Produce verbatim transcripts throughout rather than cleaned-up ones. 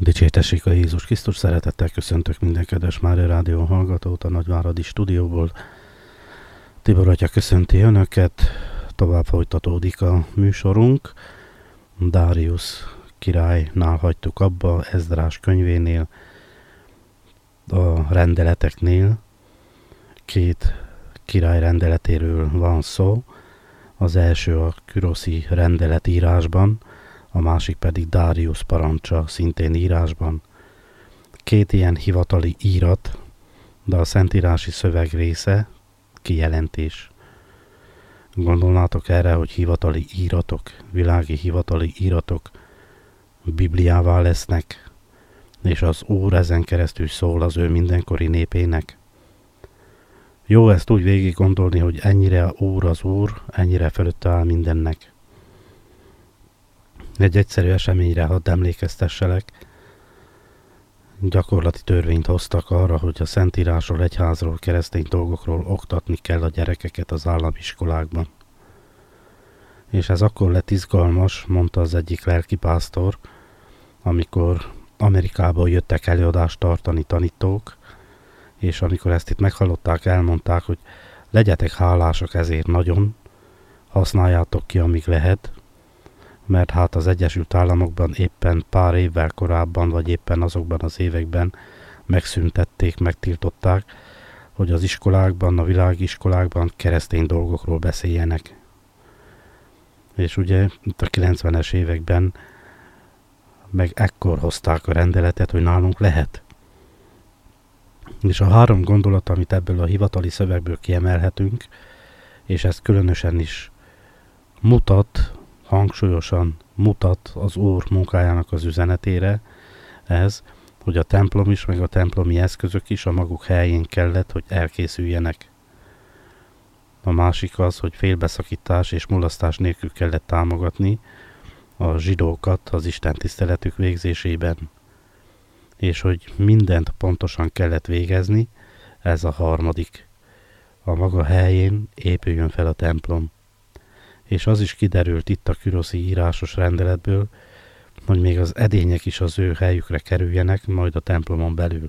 Dicsértessék a Jézus Krisztus, szeretettel köszöntök minden kedves Mária Rádió hallgatót a Nagyváradi stúdióból. Tibor atya köszönti önöket, tovább folytatódik a műsorunk. Dáriusz királynál hagytuk abba, Ezdrás könyvénél, a rendeleteknél. Két király rendeletéről van szó. Az első a küroszi rendelet írásban, a másik pedig Dáriusz parancsa, szintén írásban. Két ilyen hivatali írat, de a szentírási szöveg része kijelentés. Gondolnátok erre, hogy hivatali íratok, világi hivatali íratok Bibliává lesznek, és az Úr ezen keresztül szól az ő mindenkori népének? Jó ezt úgy végig gondolni, hogy ennyire Úr az Úr, ennyire fölötte áll mindennek. Egy egyszerű eseményre hadd emlékeztesselek. Gyakorlati törvényt hoztak arra, hogy a Szentírásról, egyházról, keresztény dolgokról oktatni kell a gyerekeket az államiskolákban. És ez akkor lett izgalmas, mondta az egyik lelkipásztor, amikor Amerikából jöttek előadást tartani tanítók, és amikor ezt itt meghallották, elmondták, hogy legyetek hálásak ezért nagyon, használjátok ki, amíg lehet, mert hát az Egyesült Államokban éppen pár évvel korábban, vagy éppen azokban az években megszüntették, megtiltották, hogy az iskolákban, a világiskolákban keresztény dolgokról beszéljenek. És ugye itt a kilencvenes években meg ekkor hozták a rendeletet, hogy nálunk lehet. És a három gondolat, amit ebből a hivatali szövegből kiemelhetünk, és ez különösen is mutat, hangsúlyosan mutat az Úr munkájának az üzenetére, ez, hogy a templom is, meg a templomi eszközök is a maguk helyén kellett, hogy elkészüljenek. A másik az, hogy félbeszakítás és mulasztás nélkül kellett támogatni a zsidókat az Isten tiszteletük végzésében. És hogy mindent pontosan kellett végezni, ez a harmadik. A maga helyén épüljön fel a templom. És az is kiderült itt a küroszi írásos rendeletből, hogy még az edények is az ő helyükre kerüljenek, majd a templomon belül.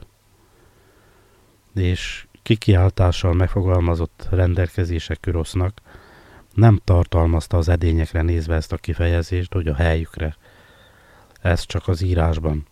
És kikiáltással megfogalmazott rendelkezések Kürosznak nem tartalmazta az edényekre nézve ezt a kifejezést, hogy a helyükre. Ez csak az írásban.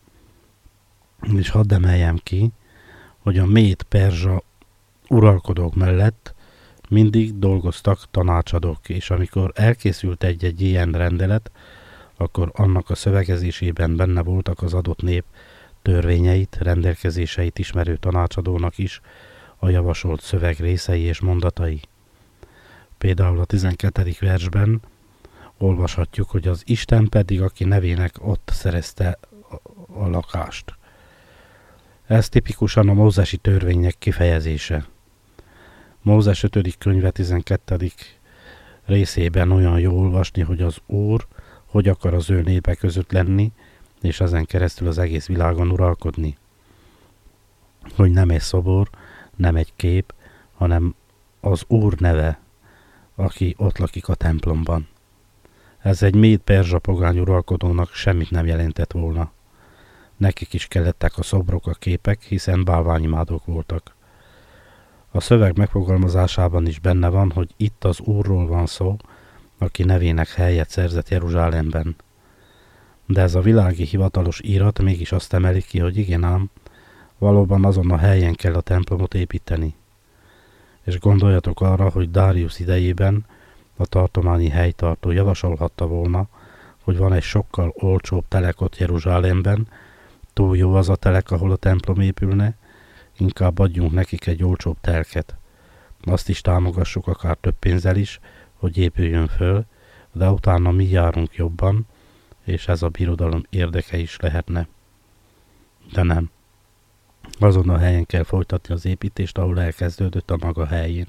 És hadd emeljem ki, hogy a méd perzsa uralkodók mellett mindig dolgoztak tanácsadók, és amikor elkészült egy-egy ilyen rendelet, akkor annak a szövegezésében benne voltak az adott nép törvényeit, rendelkezéseit ismerő tanácsadónak is a javasolt szöveg részei és mondatai. Például a tizenkettedik versben olvashatjuk, hogy az Isten pedig, aki nevének ott szerezte a lakást. Ez tipikusan a mózesi törvények kifejezése. Mózes ötödik könyve tizenkettedik részében olyan jó olvasni, hogy az Úr hogy akar az ő népe között lenni, és ezen keresztül az egész világon uralkodni. Hogy nem egy szobor, nem egy kép, hanem az Úr neve, aki ott lakik a templomban. Ez egy méd perzsa pogány uralkodónak semmit nem jelentett volna. Nekik is kellettek a szobrok, a képek, hiszen bálványimádók voltak. A szöveg megfogalmazásában is benne van, hogy itt az Úrról van szó, aki nevének helyet szerzett Jeruzsálemben. De ez a világi hivatalos írat mégis azt emeli ki, hogy igen ám, valóban azon a helyen kell a templomot építeni. És gondoljatok arra, hogy Dáriusz idejében a tartományi helytartó javasolhatta volna, hogy van egy sokkal olcsóbb telek ott Jeruzsálemben, túl jó az a telek, ahol a templom épülne, inkább adjunk nekik egy olcsóbb telket. Azt is támogassuk akár több pénzzel is, hogy épüljön föl, de utána mi járunk jobban, és ez a birodalom érdeke is lehetne. De nem. Azon a helyen kell folytatni az építést, ahol elkezdődött a maga helyén.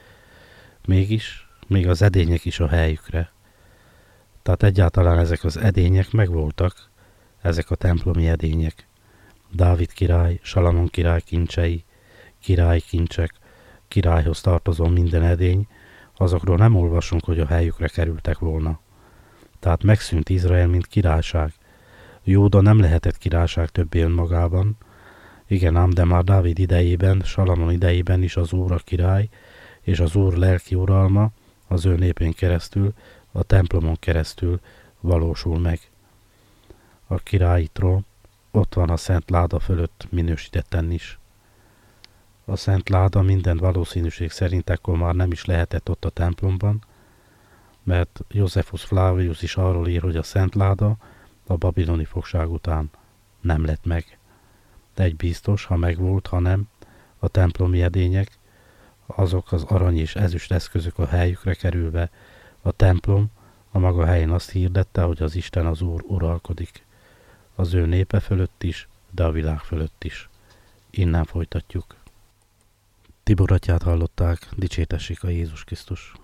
Mégis, még az edények is a helyükre. Tehát egyáltalán ezek az edények megvoltak, ezek a templomi edények. Dávid király, Salamon király kincsei, király kincsek, királyhoz tartozó minden edény, azokról nem olvasunk, hogy a helyükre kerültek volna. Tehát megszűnt Izrael, mint királyság. Júda nem lehetett királyság többé önmagában, igen ám, de már Dávid idejében, Salamon idejében is az Úr a király, és az Úr lelki uralma az ő népén keresztül, a templomon keresztül valósul meg. A királyi trón ott van a szent láda fölött minősítetten is. A szent láda minden valószínűség szerint ekkor már nem is lehetett ott a templomban, mert Josephus Flavius is arról ír, hogy a szent láda a babiloni fogság után nem lett meg. De egy biztos, ha megvolt, ha nem, a templomi edények, azok az arany és ezüst eszközök a helyükre kerülve, a templom a maga helyén azt hirdette, hogy az Isten az Úr uralkodik. Az ő népe fölött is, de a világ fölött is. Innen folytatjuk. Tibor atyát hallották, dicsértessék a Jézus Krisztus.